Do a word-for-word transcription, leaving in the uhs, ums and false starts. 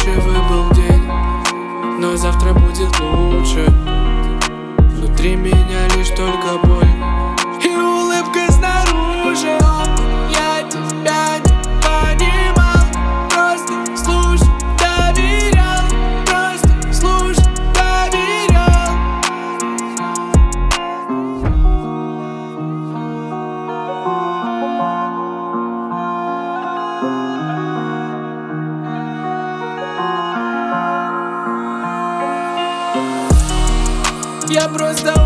Удачливый был день, но завтра будет лучше. Внутри меня лишь только боль и улыбка снаружи. Я тебя не понимал, просто слушай, доверял, просто слушай, доверял. Я просто